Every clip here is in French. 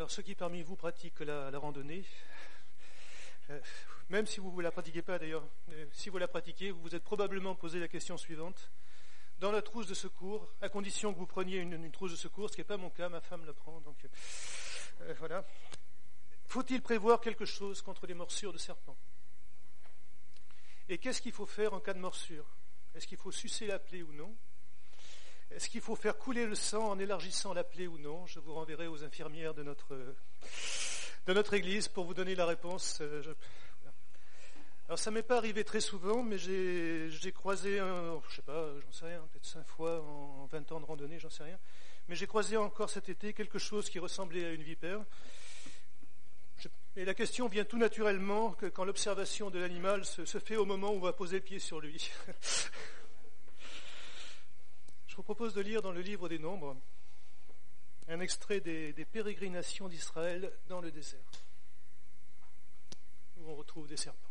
Alors ceux qui parmi vous pratiquent la randonnée, même si vous ne la pratiquez pas d'ailleurs, si vous la pratiquez, vous vous êtes probablement posé la question suivante. Dans la trousse de secours, à condition que vous preniez une trousse de secours, ce qui n'est pas mon cas, ma femme la prend, donc voilà. Faut-il prévoir quelque chose contre les morsures de serpents? Et qu'est-ce qu'il faut faire en cas de morsure? Est-ce qu'il faut sucer la plaie ou non? Est-ce qu'il faut faire couler le sang en élargissant la plaie ou non? Je vous renverrai aux infirmières de notre église pour vous donner la réponse. Alors ça m'est pas arrivé très souvent, mais j'ai croisé, je sais pas, j'en sais rien, peut-être 5 fois en 20 ans de randonnée, j'en sais rien. Mais j'ai croisé encore cet été quelque chose qui ressemblait à une vipère. Et la question vient tout naturellement que quand l'observation de l'animal se fait au moment où on va poser le pied sur lui. Je vous propose de lire dans le livre des Nombres un extrait des pérégrinations d'Israël dans le désert, où on retrouve des serpents.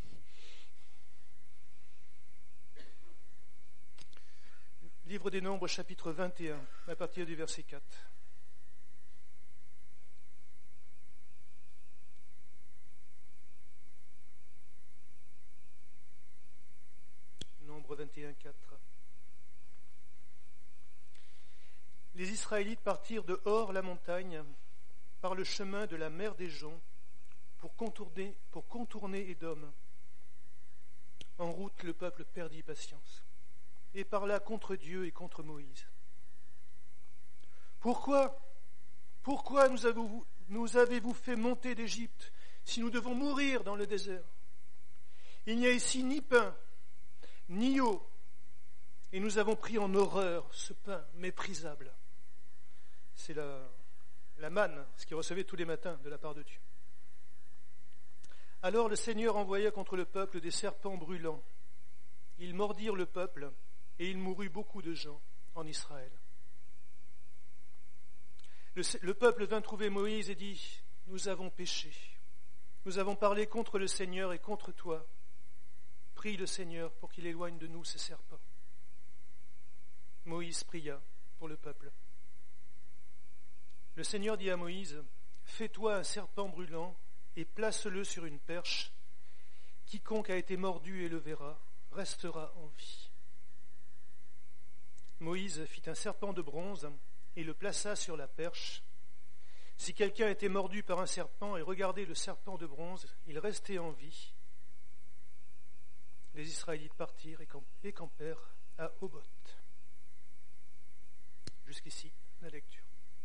Livre des Nombres, chapitre 21, à partir du verset 4. Nombre 21, 4. Les Israélites partirent de Hor la montagne par le chemin de la mer des Joncs pour contourner Édom. En route, le peuple perdit patience et parla contre Dieu et contre Moïse. Pourquoi nous avez-vous fait monter d'Égypte si nous devons mourir dans le désert? Il n'y a ici ni pain, ni eau, et nous avons pris en horreur ce pain méprisable. C'est la manne, ce qu'il recevait tous les matins de la part de Dieu. Alors le Seigneur envoya contre le peuple des serpents brûlants. Ils mordirent le peuple, et il mourut beaucoup de gens en Israël. Le peuple vint trouver Moïse et dit, « Nous avons péché. Nous avons parlé contre le Seigneur et contre toi. Prie le Seigneur pour qu'il éloigne de nous ces serpents. » Moïse pria pour le peuple. Le Seigneur dit à Moïse, « Fais-toi un serpent brûlant et place-le sur une perche. Quiconque a été mordu et le verra restera en vie. » Moïse fit un serpent de bronze et le plaça sur la perche. Si quelqu'un était mordu par un serpent et regardait le serpent de bronze, il restait en vie. Les Israélites partirent et campèrent à Obot. Jusqu'ici, la lecture.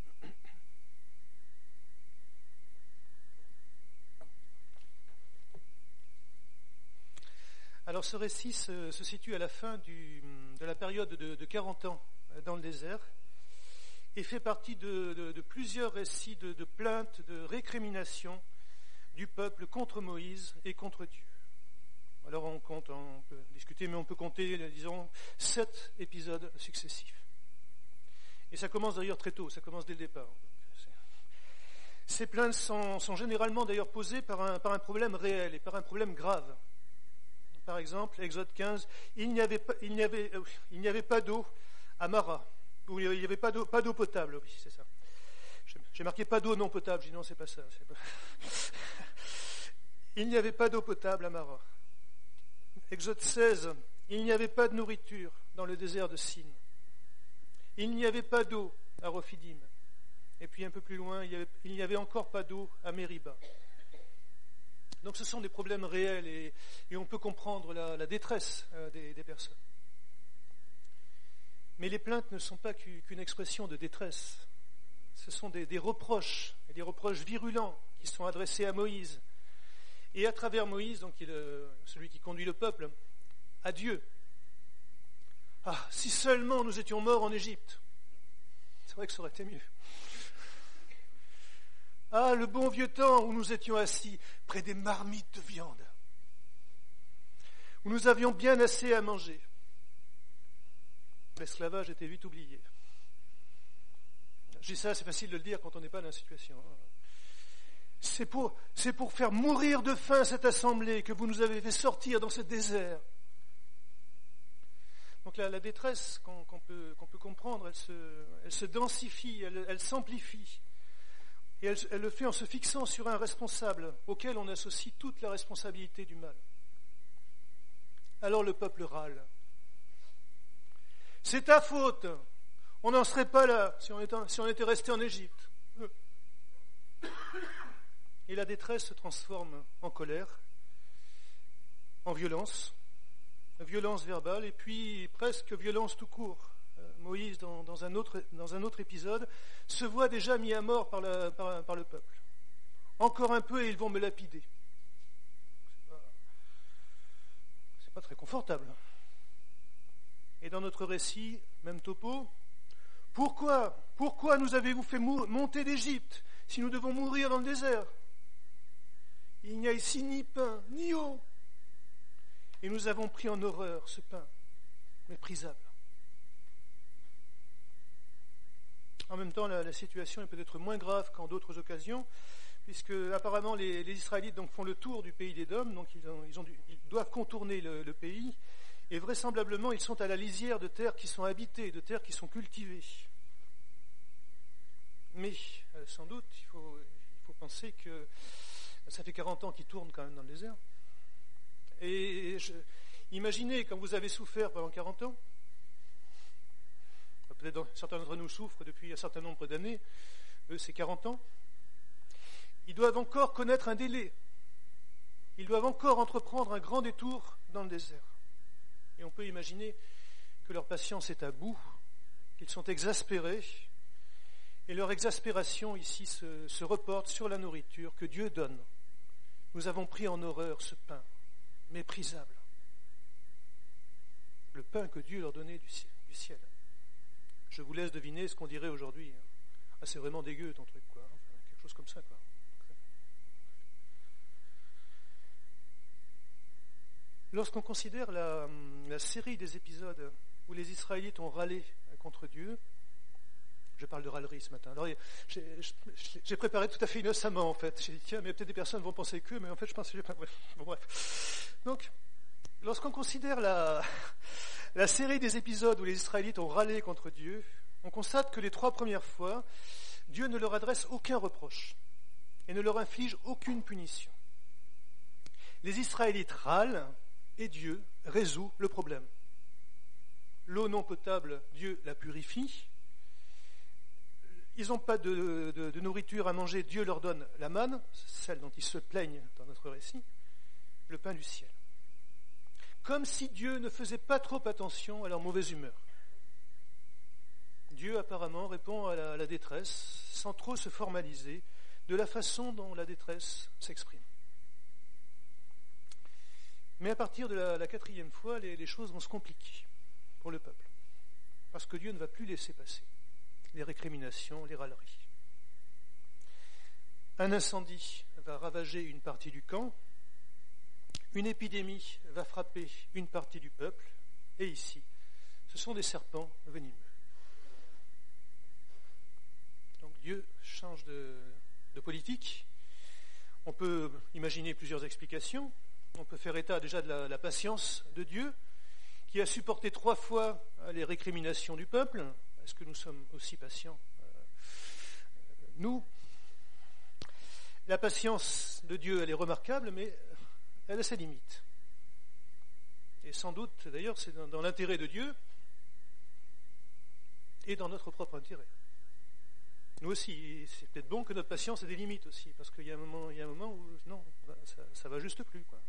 Alors ce récit se situe à la fin de la période de 40 ans dans le désert et fait partie de plusieurs récits de plaintes, de récriminations du peuple contre Moïse et contre Dieu. Alors on peut discuter, mais on peut compter, disons, 7 épisodes successifs. Et ça commence d'ailleurs très tôt, ça commence dès le départ. Ces plaintes sont généralement d'ailleurs posées par un problème réel et par un problème grave. Par exemple, Exode 15, il n'y avait pas d'eau à Mara, ou il n'y avait pas d'eau potable, oui, c'est ça. J'ai marqué pas d'eau non potable, je dis non, c'est pas ça. Il n'y avait pas d'eau potable à Mara. Exode 16, il n'y avait pas de nourriture dans le désert de Sin. Il n'y avait pas d'eau à Rephidim. Et puis un peu plus loin, il n'y avait encore pas d'eau à Mériba. Donc ce sont des problèmes réels et on peut comprendre la détresse des personnes. Mais les plaintes ne sont pas qu'une expression de détresse. Ce sont des reproches, et des reproches virulents qui sont adressés à Moïse. Et à travers Moïse, donc celui qui conduit le peuple, à Dieu. Ah, si seulement nous étions morts en Égypte. C'est vrai que ça aurait été mieux. Ah, le bon vieux temps où nous étions assis près des marmites de viande, où nous avions bien assez à manger. L'esclavage était vite oublié. Je dis ça, c'est facile de le dire quand on n'est pas dans la situation. C'est pour faire mourir de faim cette assemblée que vous nous avez fait sortir dans ce désert. Donc la détresse qu'on peut comprendre, elle se densifie, elle s'amplifie Et elle le fait en se fixant sur un responsable auquel on associe toute la responsabilité du mal. Alors le peuple râle. C'est ta faute. On n'en serait pas là si on était resté en Égypte. Et la détresse se transforme en colère, en violence verbale et puis presque violence tout court. Moïse, dans un autre épisode, se voit déjà mis à mort par le peuple. Encore un peu et ils vont me lapider. C'est pas très confortable. Et dans notre récit, même topo, pourquoi nous avez-vous fait monter d'Égypte si nous devons mourir dans le désert? Il n'y a ici ni pain, ni eau. Et nous avons pris en horreur ce pain, méprisable. En même temps, la situation est peut-être moins grave qu'en d'autres occasions, puisque apparemment les Israélites donc, font le tour du pays d'Édom, donc ils doivent contourner le pays, et vraisemblablement ils sont à la lisière de terres qui sont habitées, de terres qui sont cultivées. Mais sans doute, il faut penser que ça fait 40 ans qu'ils tournent quand même dans le désert. Et imaginez quand vous avez souffert pendant 40 ans, peut-être certains d'entre nous souffrent depuis un certain nombre d'années, eux c'est 40 ans, ils doivent encore connaître un délai, ils doivent encore entreprendre un grand détour dans le désert. Et on peut imaginer que leur patience est à bout, qu'ils sont exaspérés, et leur exaspération ici se reporte sur la nourriture que Dieu donne. Nous avons pris en horreur ce pain méprisable, le pain que Dieu leur donnait du ciel. Je vous laisse deviner ce qu'on dirait aujourd'hui. Ah, c'est vraiment dégueu ton truc, quoi. Enfin, quelque chose comme ça, quoi. Lorsqu'on considère la série des épisodes où les Israélites ont râlé contre Dieu, je parle de râlerie ce matin. Alors, j'ai préparé tout à fait innocemment, en fait. J'ai dit, tiens, mais peut-être des personnes vont penser que, mais en fait, je pense que j'ai pas... Bref. Donc, lorsqu'on considère la série des épisodes où les Israélites ont râlé contre Dieu, on constate que les 3 premières fois, Dieu ne leur adresse aucun reproche et ne leur inflige aucune punition. Les Israélites râlent et Dieu résout le problème. L'eau non potable, Dieu la purifie. Ils n'ont pas de nourriture à manger, Dieu leur donne la manne, celle dont ils se plaignent dans notre récit, le pain du ciel. Comme si Dieu ne faisait pas trop attention à leur mauvaise humeur. Dieu apparemment répond à la détresse sans trop se formaliser de la façon dont la détresse s'exprime. Mais à partir de la 4e fois, les choses vont se compliquer pour le peuple, parce que Dieu ne va plus laisser passer les récriminations, les râleries. Un incendie va ravager une partie du camp, une épidémie va frapper une partie du peuple, et ici, ce sont des serpents venimeux. Donc Dieu change de politique. On peut imaginer plusieurs explications. On peut faire état déjà de la patience de Dieu, qui a supporté 3 fois les récriminations du peuple. Est-ce que nous sommes aussi patients, nous? La patience de Dieu, elle est remarquable, mais elle a ses limites. Et sans doute, d'ailleurs, c'est dans l'intérêt de Dieu et dans notre propre intérêt. Nous aussi, c'est peut-être bon que notre patience ait des limites aussi, parce qu'il y a un moment où, non, ça va juste plus, quoi.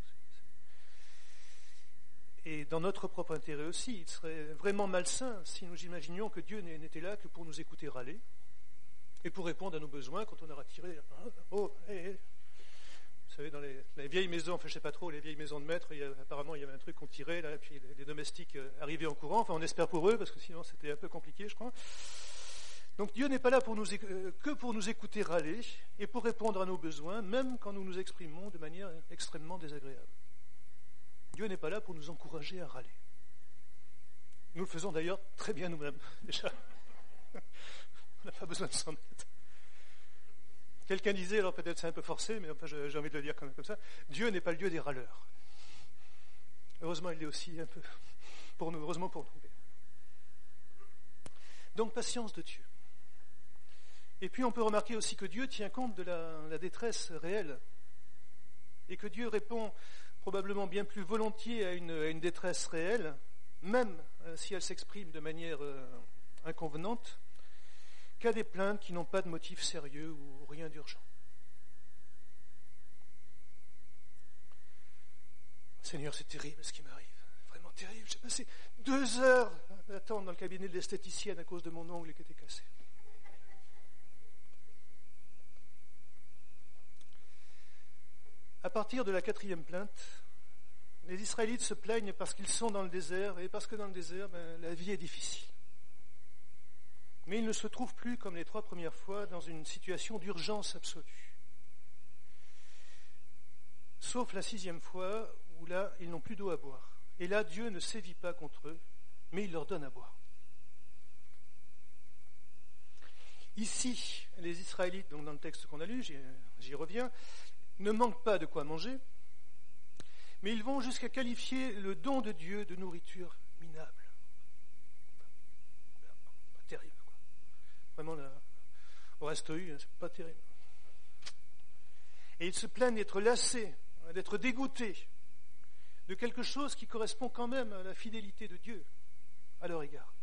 Et dans notre propre intérêt aussi, il serait vraiment malsain si nous imaginions que Dieu n'était là que pour nous écouter râler et pour répondre à nos besoins quand on aura tiré. Oh, hey. Vous savez, dans les vieilles maisons, enfin je ne sais pas trop, les vieilles maisons de maître, apparemment il y avait un truc qu'on tirait là, et puis les domestiques arrivaient en courant. Enfin, on espère pour eux, parce que sinon c'était un peu compliqué, je crois. Donc Dieu n'est pas là que pour nous écouter râler et pour répondre à nos besoins, même quand nous nous exprimons de manière extrêmement désagréable. Dieu n'est pas là pour nous encourager à râler. Nous le faisons d'ailleurs très bien nous-mêmes, déjà. On n'a pas besoin de s'en mettre. Quelqu'un disait, alors peut-être c'est un peu forcé, mais enfin j'ai envie de le dire quand même comme ça, Dieu n'est pas le Dieu des râleurs. Heureusement, il l'est aussi un peu pour nous, heureusement pour nous. Donc, patience de Dieu. Et puis on peut remarquer aussi que Dieu tient compte de la détresse réelle et que Dieu répond probablement bien plus volontiers à une détresse réelle, même si elle s'exprime de manière inconvenante, qu'à des plaintes qui n'ont pas de motif sérieux ou rien d'urgent. Seigneur, c'est terrible ce qui m'arrive, vraiment terrible. J'ai passé 2 heures à attendre dans le cabinet de l'esthéticienne à cause de mon ongle qui était cassé. À partir de la 4e plainte, les Israélites se plaignent parce qu'ils sont dans le désert et parce que dans le désert, la vie est difficile. Mais ils ne se trouvent plus, comme les 3 premières fois, dans une situation d'urgence absolue. Sauf la 6e fois, où là, ils n'ont plus d'eau à boire. Et là, Dieu ne sévit pas contre eux, mais il leur donne à boire. Ici, les Israélites, donc dans le texte qu'on a lu, j'y reviens, ne manquent pas de quoi manger, mais ils vont jusqu'à qualifier le don de Dieu de nourriture minable. Pas terrible, quoi. Vraiment, là, au resto U, c'est pas terrible. Et ils se plaignent d'être lassés, d'être dégoûtés de quelque chose qui correspond quand même à la fidélité de Dieu à leur égard.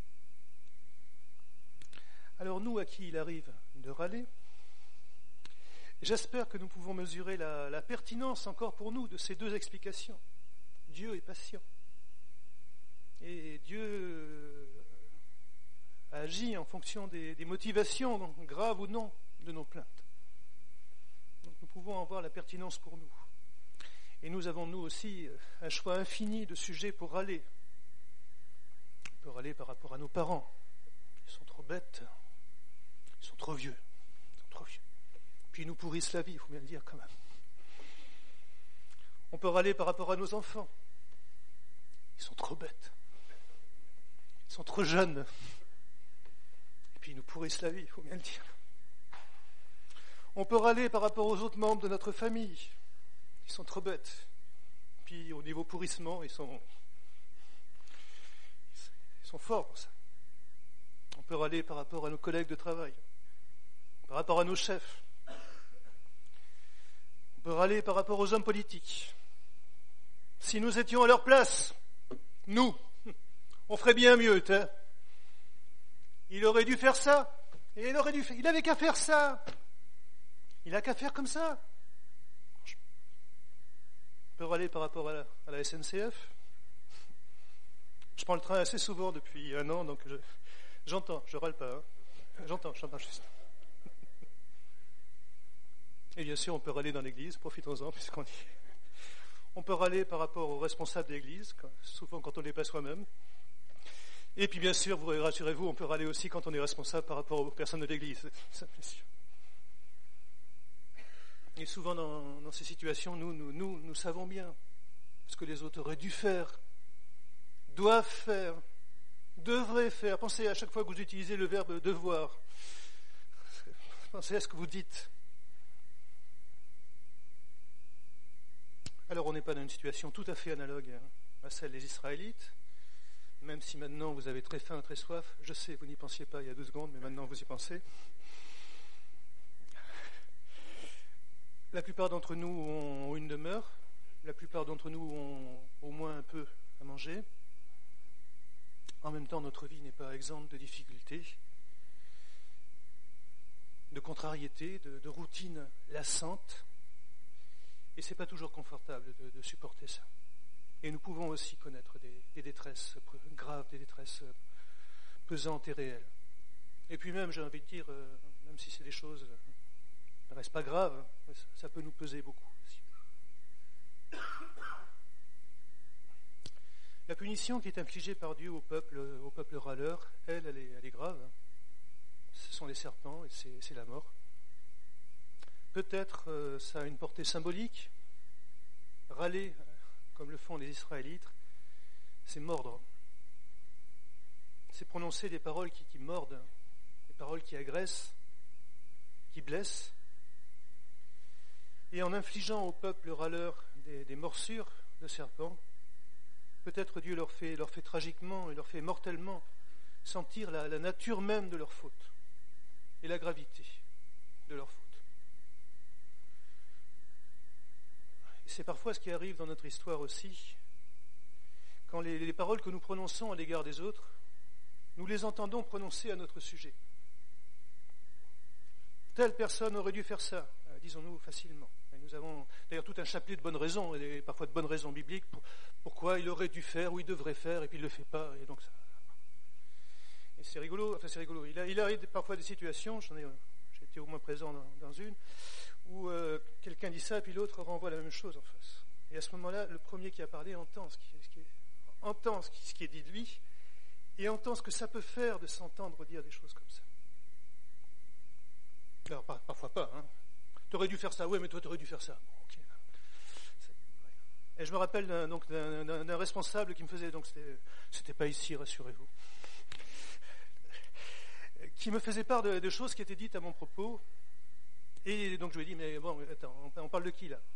Alors nous, à qui il arrive de râler, j'espère que nous pouvons mesurer la pertinence encore pour nous de ces 2 explications. Dieu est patient. Et Dieu agit en fonction des motivations, graves ou non, de nos plaintes. Donc nous pouvons en voir la pertinence pour nous. Et nous avons, nous aussi, un choix infini de sujets pour râler. On peut râler par rapport à nos parents. Ils sont trop bêtes. Ils sont trop vieux. Puis ils nous pourrissent la vie, il faut bien le dire quand même. On peut râler par rapport à nos enfants. Ils sont trop bêtes. Ils sont trop jeunes. Et puis ils nous pourrissent la vie, il faut bien le dire. On peut râler par rapport aux autres membres de notre famille. Ils sont trop bêtes. Puis au niveau pourrissement, ils sont forts pour ça. On peut râler par rapport à nos collègues de travail, par rapport à nos chefs. On peut râler par rapport aux hommes politiques. Si nous étions à leur place, nous, on ferait bien mieux, hein. Il aurait dû faire ça. Et il avait qu'à faire ça. Il n'a qu'à faire comme ça. On peut râler par rapport à la SNCF. Je prends le train assez souvent depuis 1 an, donc j'entends, je râle pas. Hein. J'entends juste. Et bien sûr, on peut râler dans l'église, profitons-en, puisqu'on dit. On peut râler par rapport aux responsables de l'église, souvent quand on n'est pas soi-même. Et puis bien sûr, vous rassurez-vous, on peut râler aussi quand on est responsable par rapport aux personnes de l'église. Ça, bien sûr. Et souvent dans ces situations, nous savons bien ce que les autres auraient dû faire, doivent faire, devraient faire. Pensez à chaque fois que vous utilisez le verbe devoir. Pensez à ce que vous dites. Alors on n'est pas dans une situation tout à fait analogue à celle des Israélites, même si maintenant vous avez très faim, très soif. Je sais, vous n'y pensiez pas il y a 2 secondes, mais maintenant vous y pensez. La plupart d'entre nous ont une demeure, la plupart d'entre nous ont au moins un peu à manger. En même temps, notre vie n'est pas exempte de difficultés, de contrariétés, de routines lassantes. Et ce n'est pas toujours confortable de supporter ça. Et nous pouvons aussi connaître des détresses graves, des détresses pesantes et réelles. Et puis même, j'ai envie de dire, même si c'est des choses ne reste pas grave, ça peut nous peser beaucoup aussi. La punition qui est infligée par Dieu au peuple râleur, elle est grave. Ce sont les serpents et c'est la mort. Peut-être ça a une portée symbolique. Râler, comme le font les Israélites, c'est mordre. C'est prononcer des paroles qui mordent, des paroles qui agressent, qui blessent. Et en infligeant au peuple râleur des morsures de serpents, peut-être Dieu leur fait tragiquement et leur fait mortellement sentir la nature même de leur faute. et la gravité de leur faute. Et c'est parfois ce qui arrive dans notre histoire aussi, quand les paroles que nous prononçons à l'égard des autres, nous les entendons prononcer à notre sujet. Telle personne aurait dû faire ça, disons-nous facilement. Et nous avons d'ailleurs tout un chapelet de bonnes raisons, et parfois de bonnes raisons bibliques, pourquoi il aurait dû faire ou il devrait faire, et puis il ne le fait pas, et donc ça. Et c'est rigolo. Il arrive parfois des situations, j'ai été au moins présent dans une, où quelqu'un dit ça, puis l'autre renvoie la même chose en face. Et à ce moment-là, le premier qui a parlé entend ce qui est dit de lui, et entend ce que ça peut faire de s'entendre dire des choses comme ça. Alors, parfois pas, hein. T'aurais dû faire ça, oui, mais toi t'aurais dû faire ça. Bon, okay. Et je me rappelle d'un responsable qui me faisait, donc c'était pas ici, rassurez-vous, qui me faisait part de choses qui étaient dites à mon propos. Et donc je lui ai dit, mais bon, attends, on parle de qui là?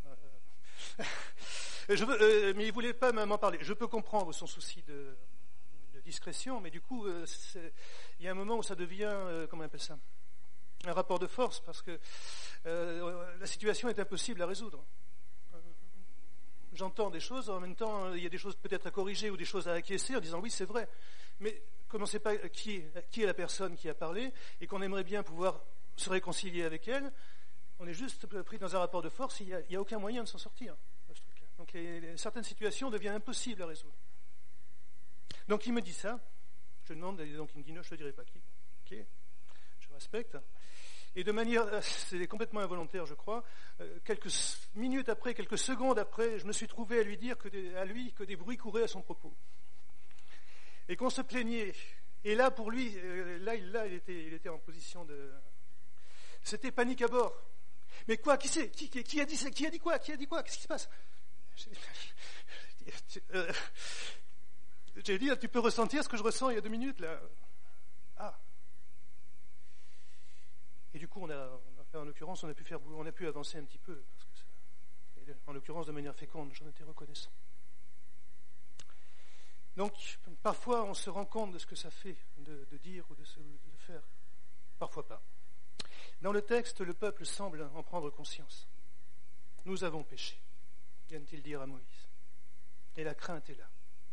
Mais il voulait pas m'en parler. Je peux comprendre son souci de discrétion, mais du coup, il y a un moment où ça devient, comment on appelle ça, un rapport de force, parce que la situation est impossible à résoudre. J'entends des choses, en même temps, il y a des choses peut-être à corriger ou des choses à acquiescer en disant oui, c'est vrai, mais comme on ne sait pas qui est la personne qui a parlé et qu'on aimerait bien pouvoir se réconcilier avec elle, on est juste pris dans un rapport de force, il n'y a aucun moyen de s'en sortir de ce truc-là. Donc certaines situations deviennent impossibles à résoudre. Donc il me dit ça, je demande, et donc il me dit non, je ne te dirai pas qui. Ok, je respecte. Et de manière, c'est complètement involontaire, je crois, quelques minutes après, quelques secondes après, je me suis trouvé à lui dire que des bruits couraient à son propos. Et qu'on se plaignait. Et là, pour lui, il était en position de... C'était panique à bord. Mais quoi, qui c'est? Qui a dit ça? Qui a dit quoi? Qu'est-ce qui se passe? J'ai dit, tu peux ressentir ce que je ressens il y a 2 minutes, là. Ah. Et du coup, en l'occurrence, on a pu avancer un petit peu, parce que en l'occurrence, de manière féconde, j'en étais reconnaissant. Donc, parfois, on se rend compte de ce que ça fait de dire ou de faire. Parfois pas. Dans le texte, le peuple semble en prendre conscience. Nous avons péché, vient-il dire à Moïse. Et la crainte est là.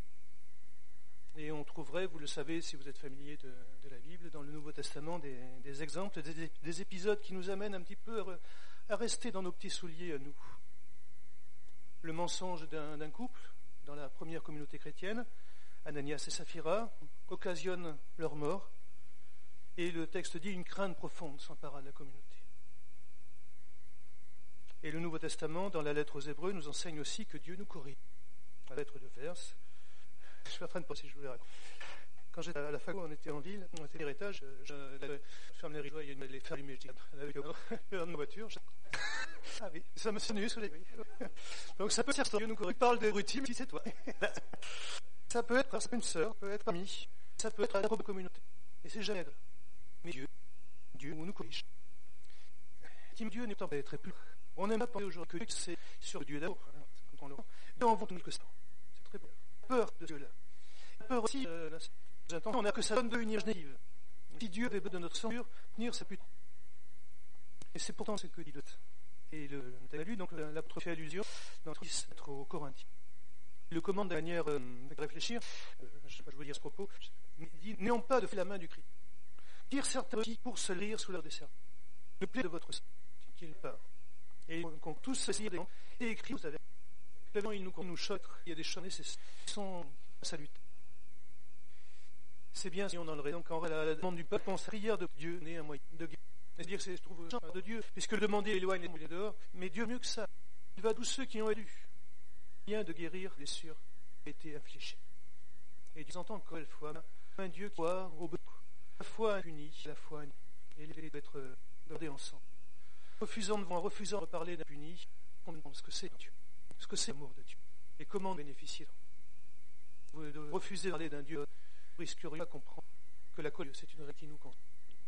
Et on trouverait, vous le savez si vous êtes familier de la Bible, dans le Nouveau Testament, des exemples, des épisodes qui nous amènent un petit peu à rester dans nos petits souliers à nous. Le mensonge d'un couple dans la première communauté chrétienne, Ananias et Saphira, occasionne leur mort. Et le texte dit une crainte profonde s'empara de la communauté. Et le Nouveau Testament, dans la lettre aux Hébreux, nous enseigne aussi que Dieu nous corrige. La lettre de Verse. Je suis en train de penser, je vous les raconte. Quand j'étais à la fac, on était en ville, on était à l'étage, je ferme les rideaux, il y a les fers allumés, je dis, avec dans ma voiture. Ah oui, ça me sonne ce que j'ai dit. Donc ça peut être Dieu nous corrige. Il parle des brutimes, si c'est toi. Ça peut être une sœur, ça peut être ami, ça peut être la propre communauté. Et c'est jamais grave. Mais Dieu nous corrige. Dieu n'est pas très plus. On n'aime pas penser aujourd'hui que c'est sur Dieu d'amour. Et on voit que ça. C'est très bien. Peur de Dieu là. Peur aussi, on a que ça donne de une initiative. Si Dieu avait besoin de notre censure, punir sa pute. Et c'est pourtant ce que dit Lot. Et tu as lu, donc l'apôtre fait allusion dans le 10 au Corinthiens. Il le commande de manière de réfléchir, je veux dire ce propos, il dit, n'ayons pas de fait la main du Christ. Dire certains qui pour se lire sous leur dessert. Le plaît de votre sang, qu'il part. Et qu'on tous se sire des et écrit, vous savez, il nous choque, il y a des choses qui sont salutaires. C'est bien si on en le raison, quand la demande du peuple, on se prière de Dieu, n'est un moyen de guerre. C'est-à-dire que c'est trouve genre de Dieu, puisque le demander éloigne les dehors, mais Dieu mieux que ça. Il va d'où ceux qui ont élu. Bien de guérir les blessures qui ont été infligées. Et Dieu entend encore une fois un Dieu qui voit au bout, à la fois impuni, à la fois élevé d'être gardé ensemble. Refusant de parler d'impuni, on demande ce que c'est Dieu, ce que c'est l'amour de Dieu, et comment bénéficier de refuser de parler d'un Dieu, vous risqueriez à comprendre que la colère, c'est une réalité qui nous compte.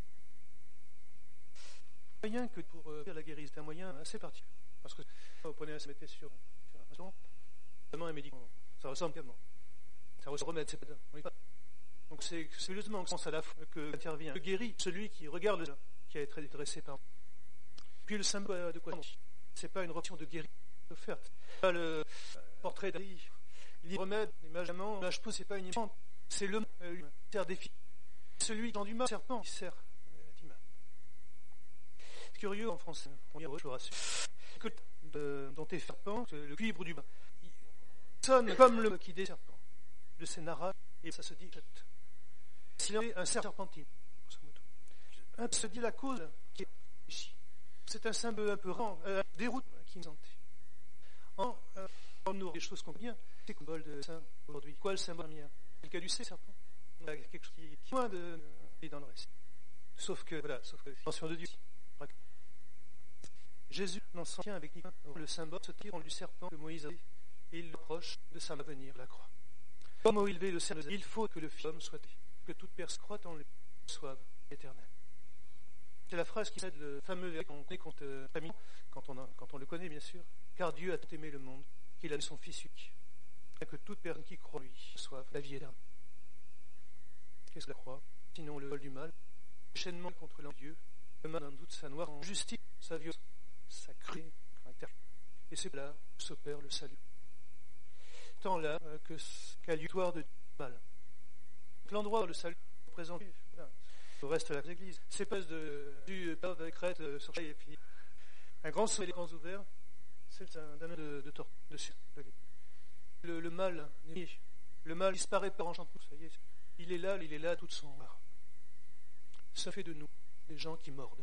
Un moyen que pour faire la guérison, c'est un moyen assez particulier. Parce que vous prenez un se sur un son, seulement un médicament, ça ressemble tellement. Ça ressemble remède, c'est pas. Donc c'est sérieusement que à la fois que intervient, que guérit celui qui regarde qui a été dressé par. Puis le symbole de quoi? C'est pas une option de guérison offerte. Pas le portrait d'Ali. Il dit remède, l'image d'amant, l'âge pousse, c'est pas une image. C'est le sert défi. Celui dans du mal, serpent, qui sert d'image. C'est curieux en français, on y je vous rassure. Que dans tes serpents, le cuivre du bas, il sonne comme le qui des serpents. Le scénario, et ça se dit s'il y a un serpentine. Se dit la cause qui est ici. C'est un symbole un peu rang, des routes qui nous hantent. En nous, des choses qu'on peut bien, c'est le symbole de Saint aujourd'hui. Quoi le symbole mien? C'est le cas du serpent. On a quelque chose qui est moins de dans le reste. Sauf que, l'intention de Dieu. Jésus n'en s'en tient avec Nicolas. Le symbole se tire du serpent que Moïse a dit, et il l'approche de sa venir, la croix. Comme au élevé le Seigneur, il faut que le Fils de l'homme soit, que toute personne croit en lui, soit éternelle. C'est la phrase qui cède le fameux verset qu'on connaît contre famille, quand on le connaît bien sûr, car Dieu a tant aimé le monde qu'il a donné son Fils unique, que toute personne qui croit en lui soit la vie éternelle. Qu'est-ce que la croix? Sinon le vol du mal, l'enchaînement contre Dieu, le mal d'un doute, sa noire en justice, sa violence, sa cruauté, et c'est là que s'opère le salut. Tant là qu'à l'histoire de mal. L'endroit où le salut est présenté, au reste de l'église, c'est pas du pave avec crête sur et puis un grand sommet des grands ouverts, c'est un de tort dessus. Le mal disparaît par enchantement, ça y est, il est là toute son art. Ça fait de nous des gens qui mordent,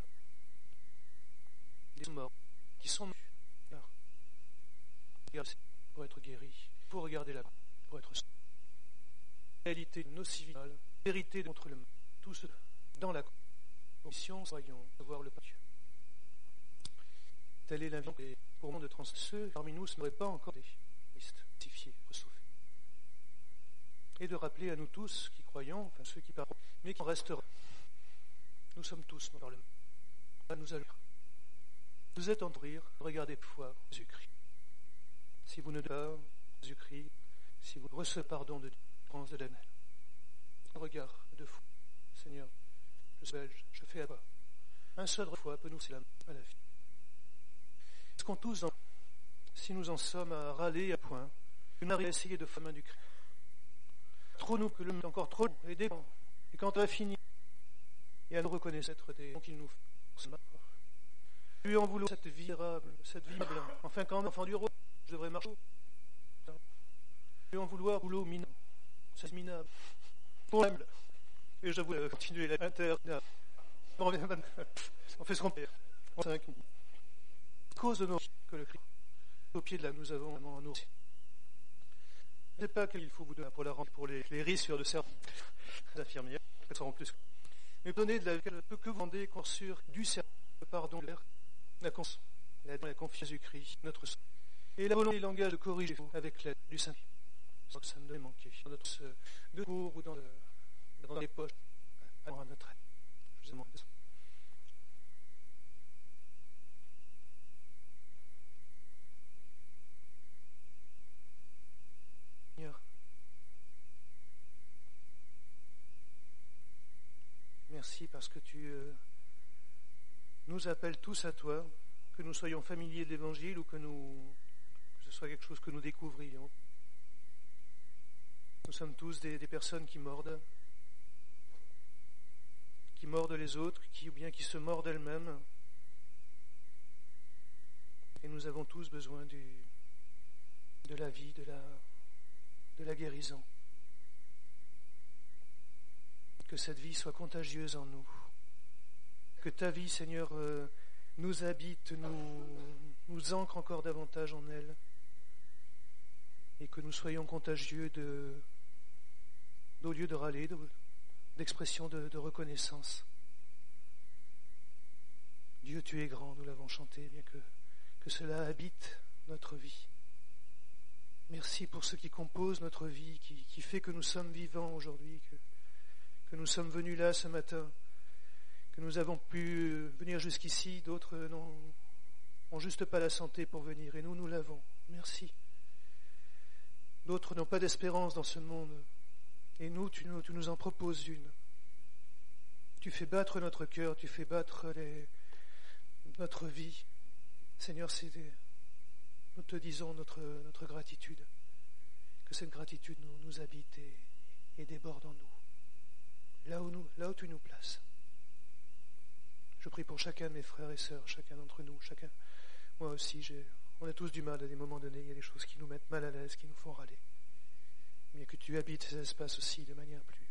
des morts qui sont morts pour être guéris, pour regarder la pour être réalité nocivale, vérité contre le mal, tout ce dans la condition, soyons voir le Dieu. Telle est l'invitation pour le monde de ceux parmi nous ce n'auraient pas encore des listes justifiées, ressauvés. Et de rappeler à nous tous qui croyons, enfin ceux qui parlent, mais qui en resteront. Nous sommes tous dans le monde. Nous allons. Vous êtes en train de rire, regardez fois Jésus-Christ. Si vous ne donnez pas Jésus-Christ, si vous recevez pardon de Dieu, France de l'année. Un regard de fou. Seigneur, je fais à toi. Un seul fois peut nous c'est à la vie. Est-ce qu'on tous, si nous en sommes à râler à point, nous arrivons à essayer de faire main du Christ. Trop nous que le monde est encore trop long et dépend. Et quand on a fini, et à nous reconnaître être des gens qu'il nous fait. Lui en vouloir cette vie érable, cette vie blanche. Enfin, quand enfant du roi, je devrais marcher. Lui en vouloir boulot minable, c'est minable. Pour l'âme. Et je voulais continuer l'inter. On fait ce qu'on peut. Cause de nos que le Christ. Au pied de là, nous avons en nous. Je ne sais pas qu'il faut vous donner pour la rendre pour les risques de certaines infirmières, elles seront plus. Mais donnez de la que vous vendez sur du serment, le pardon, la confiance à Jésus-Christ, notre sang. Et la volonté et le langage de corriger avec l'aide du Saint-Esprit. Sans que ça ne doit manquer dans notre de cours ou dans les poches à notre aide. Je vous demande. Seigneur, merci parce que tu nous appelles tous à toi, que nous soyons familiers de l'Évangile ou que ce soit quelque chose que nous découvrions. Nous sommes tous des personnes qui mordent les autres, ou bien qui se mordent elles-mêmes. Et nous avons tous besoin de la vie, de la guérison. Que cette vie soit contagieuse en nous. Que ta vie, Seigneur, nous habite, nous ancre encore davantage en elle. Et que nous soyons contagieux au lieu de râler, d'expression de reconnaissance. Dieu, tu es grand, nous l'avons chanté, bien que cela habite notre vie. Merci pour ce qui compose notre vie, qui fait que nous sommes vivants aujourd'hui, que nous sommes venus là ce matin, que nous avons pu venir jusqu'ici, d'autres n'ont juste pas la santé pour venir, et nous l'avons. Merci. D'autres n'ont pas d'espérance dans ce monde, et nous, tu nous en proposes une. Tu fais battre notre cœur, tu fais battre notre vie. Seigneur, nous te disons notre gratitude, que cette gratitude nous habite et déborde en nous, là où tu nous places. Je prie pour chacun de mes frères et sœurs, chacun d'entre nous, moi aussi, on a tous du mal à des moments donnés, il y a des choses qui nous mettent mal à l'aise, qui nous font râler. Mais que tu habites ces espaces aussi de manière plus